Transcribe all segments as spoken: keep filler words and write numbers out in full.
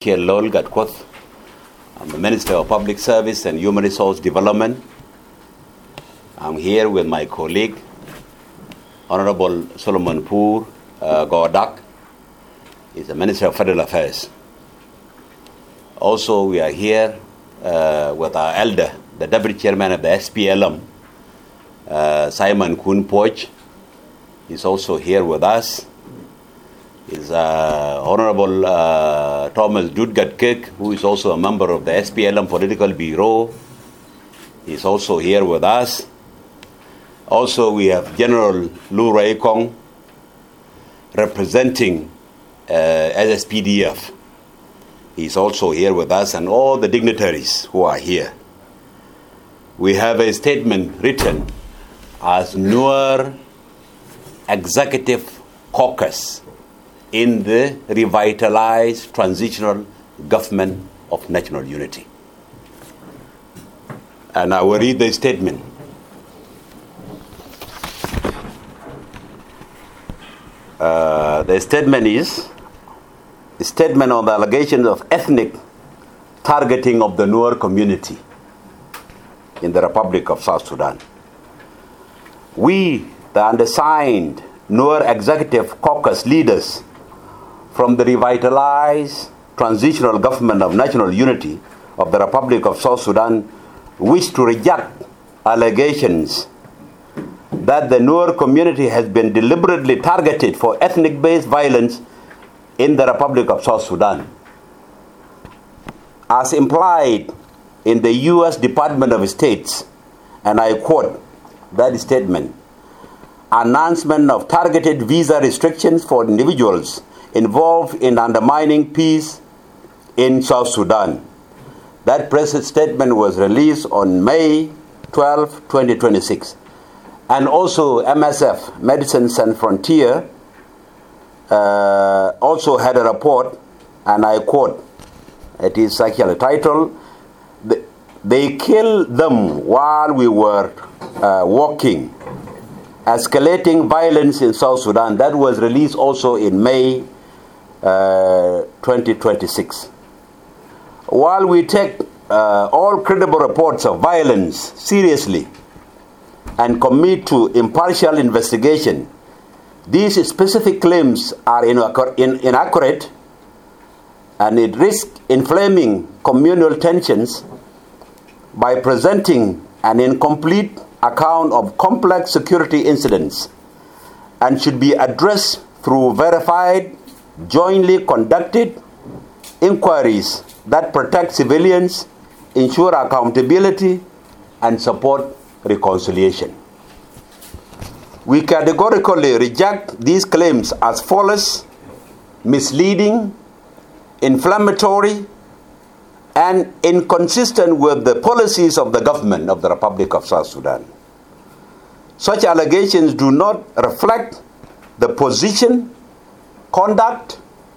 Lol Gatquoth. I'm the Minister of Public Service and Human Resource Development. I'm here with my colleague, Honorable Solomon Poor uh, Gordak. He's the Minister of Federal Affairs. Also, we are here uh, with our elder, the Deputy Chairman of the S P L M, uh, Simon Kuhn Poch. He's also here with us. Is uh, Honorable uh, Thomas Dudgat-Kirk, who is also a member of the S P L M Political Bureau. He's also here with us. Also, we have General Lu Rai Kong, representing uh, S S P D F. He's also here with us, and all the dignitaries who are here. We have a statement written as Nuer Executive Caucus in the revitalized transitional government of national unity. And I will read the statement. Uh, the statement is a statement on the allegations of ethnic targeting of the Nuer community in the Republic of South Sudan. We, the undersigned Nuer Executive Caucus leaders from the revitalized transitional government of national unity of the Republic of South Sudan, wish to reject allegations that the Nuer community has been deliberately targeted for ethnic-based violence in the Republic of South Sudan. As implied in the U S Department of State's, and I quote that statement, announcement of targeted visa restrictions for individuals involved in undermining peace in South Sudan. That press statement was released on May twelfth, twenty twenty-six. And also M S F, Medicine Sans Frontier, uh, also had a report, and I quote, it is actually titled, "They killed them while we were uh, walking. Escalating violence in South Sudan." That was released also in May uh, twenty twenty-six. While we take uh, all credible reports of violence seriously and commit to impartial investigation, these specific claims are inaccurate, inaccurate and it risks inflaming communal tensions by presenting an incomplete account of complex security incidents, and should be addressed through verified, jointly conducted inquiries that protect civilians, ensure accountability, and support reconciliation. We categorically reject these claims as false, misleading, inflammatory, and inconsistent with the policies of the government of the Republic of South Sudan. Such allegations do not reflect the position, conduct,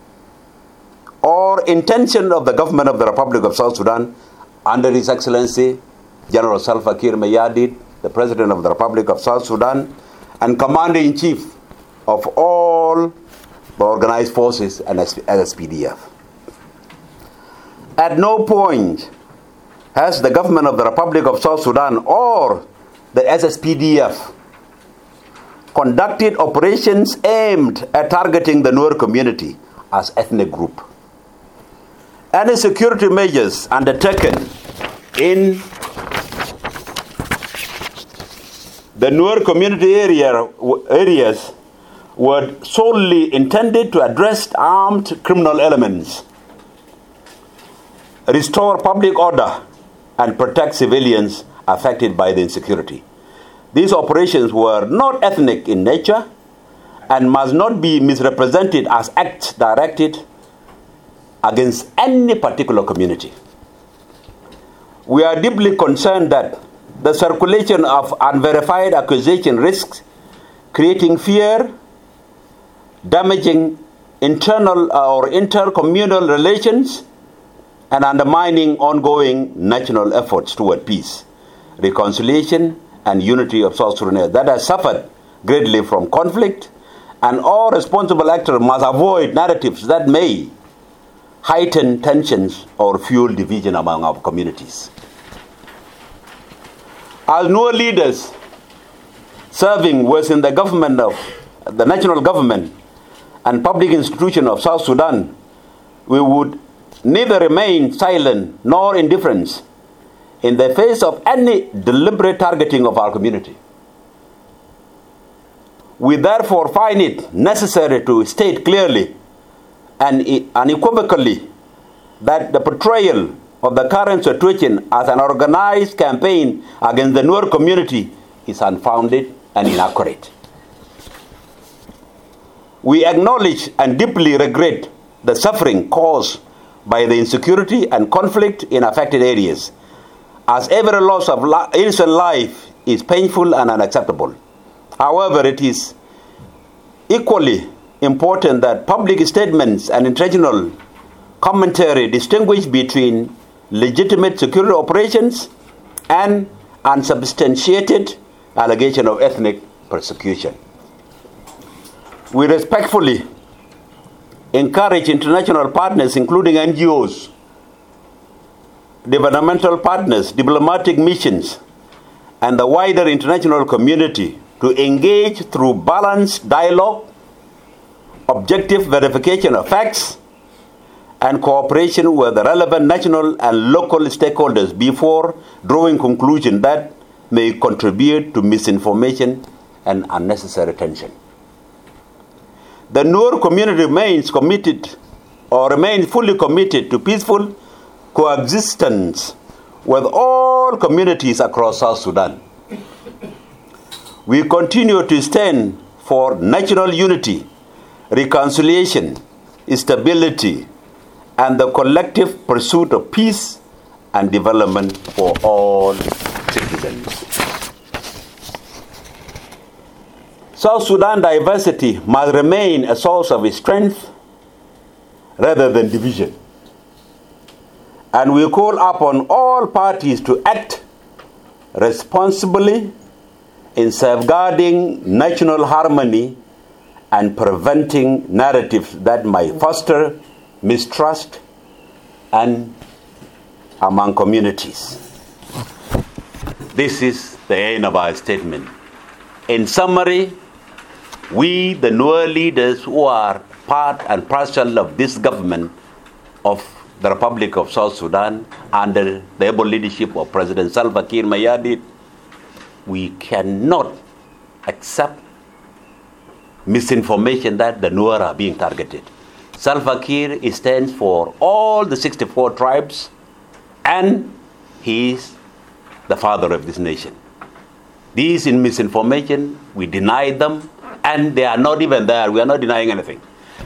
or intention of the government of the Republic of South Sudan under His Excellency General Salva Kiir Mayardit, the President of the Republic of South Sudan, and Commander-in-Chief of all the organized forces and S S P D F. At no point has the government of the Republic of South Sudan or the S S P D F conducted operations aimed at targeting the Nuer community as ethnic group. Any security measures undertaken in the Nuer community area, areas were solely intended to address armed criminal elements, restore public order, and protect civilians affected by the insecurity. These operations were not ethnic in nature and must not be misrepresented as acts directed against any particular community. We are deeply concerned that the circulation of unverified accusation risks creating fear, damaging internal or intercommunal relations, and undermining ongoing national efforts toward peace, reconciliation, and unity of South Sudan that has suffered greatly from conflict, and all responsible actors must avoid narratives that may heighten tensions or fuel division among our communities. As Nuer leaders serving within the government of the national government and public institution of South Sudan, we would neither remain silent nor indifferent in the face of any deliberate targeting of our community. We therefore find it necessary to state clearly and unequivocally that the portrayal of the current situation as an organized campaign against the Nuer community is unfounded and inaccurate. We acknowledge and deeply regret the suffering caused by the insecurity and conflict in affected areas, as every loss of innocent life is painful and unacceptable. However, it is equally important that public statements and international commentary distinguish between legitimate security operations and unsubstantiated allegation of ethnic persecution. We respectfully encourage international partners, including N G Os, developmental partners, diplomatic missions, and the wider international community to engage through balanced dialogue, objective verification of facts, and cooperation with the relevant national and local stakeholders before drawing conclusions that may contribute to misinformation and unnecessary tension. The Nuer community remains committed or remains fully committed to peaceful coexistence with all communities across South Sudan. We continue to stand for national unity, reconciliation, stability, and the collective pursuit of peace and development for all citizens. South Sudan diversity must remain a source of strength rather than division. And we call upon all parties to act responsibly in safeguarding national harmony and preventing narratives that might foster mistrust and among communities. This is the end of our statement. In summary, we, the Nuer leaders who are part and parcel of this government of the Republic of South Sudan under the able leadership of President Salva Kiir Mayardit, we cannot accept misinformation that the Nuer are being targeted. Salva Kiir stands for all the sixty-four tribes, and he is the father of this nation. These in misinformation, we deny them, and they are not even there. We are not denying anything.